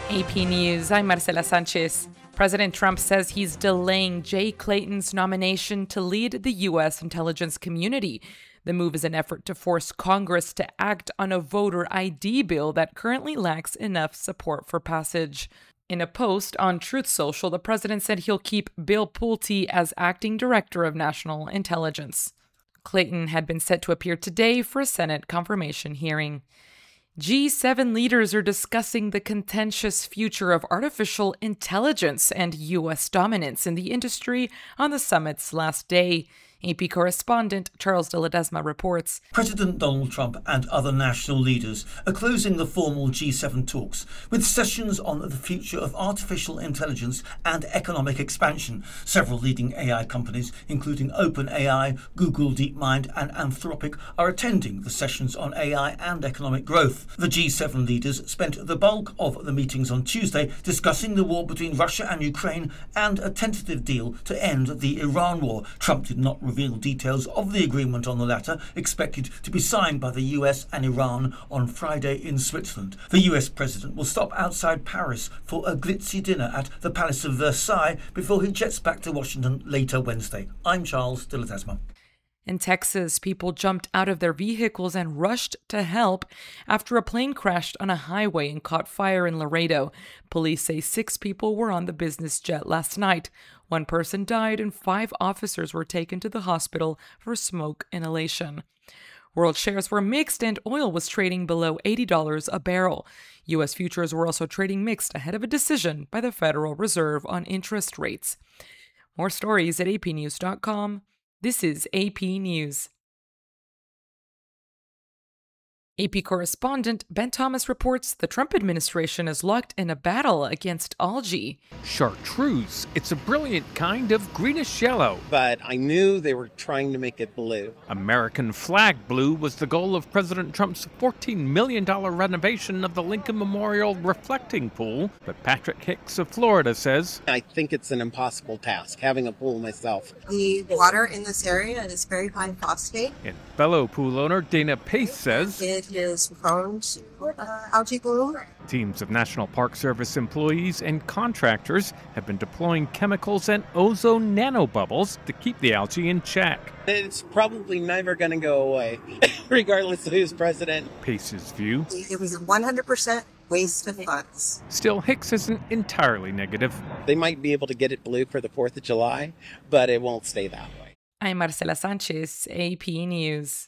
AP News, I'm Marcela Sanchez. President Trump says he's delaying Jay Clayton's nomination to lead the U.S. intelligence community. The move is an effort to force Congress to act on a voter ID bill that currently lacks enough support for passage. In a post on Truth Social, the president said he'll keep Bill Pulte as acting director of national intelligence. Clayton had been set to appear today for a Senate confirmation hearing. G7 leaders are discussing the contentious future of artificial intelligence and U.S. dominance in the industry on the summit's last day. AP correspondent Charles de Ledesma reports. President Donald Trump and other national leaders are closing the formal G7 talks with sessions on the future of artificial intelligence and economic expansion. Several leading AI companies, including OpenAI, Google DeepMind and Anthropic, are attending the sessions on AI and economic growth. The G7 leaders spent the bulk of the meetings on Tuesday discussing the war between Russia and Ukraine and a tentative deal to end the Iran war. Trump did not reveal details of the agreement on the latter, expected to be signed by the US and Iran on Friday in Switzerland. The US president will stop outside Paris for a glitzy dinner at the Palace of Versailles before he jets back to Washington later Wednesday. I'm Charles de Ledesma. In Texas, people jumped out of their vehicles and rushed to help after a plane crashed on a highway and caught fire in Laredo. Police say 6 people were on the business jet last night. 1 person died and 5 officers were taken to the hospital for smoke inhalation. World shares were mixed and oil was trading below $80 a barrel. U.S. futures were also trading mixed ahead of a decision by the Federal Reserve on interest rates. More stories at apnews.com. This is AP News. AP correspondent Ben Thomas reports the Trump administration is locked in a battle against algae. Chartreuse. It's a brilliant kind of greenish yellow. But I knew they were trying to make it blue. American flag blue was the goal of President Trump's $14 million renovation of the Lincoln Memorial reflecting pool. But Patrick Hicks of Florida says, I think it's an impossible task, having a pool myself. The water in this area is very high phosphate. And fellow pool owner Dana Pace says, It is prone to algae bloom. Teams of National Park Service employees and contractors have been deploying chemicals and ozone nanobubbles to keep the algae in check. It's probably never going to go away, regardless of who's president. Pace's view. It was a 100% waste of funds. Still, Hicks isn't entirely negative. They might be able to get it blue for the 4th of July, but it won't stay that way. I'm Marcela Sanchez, AP News.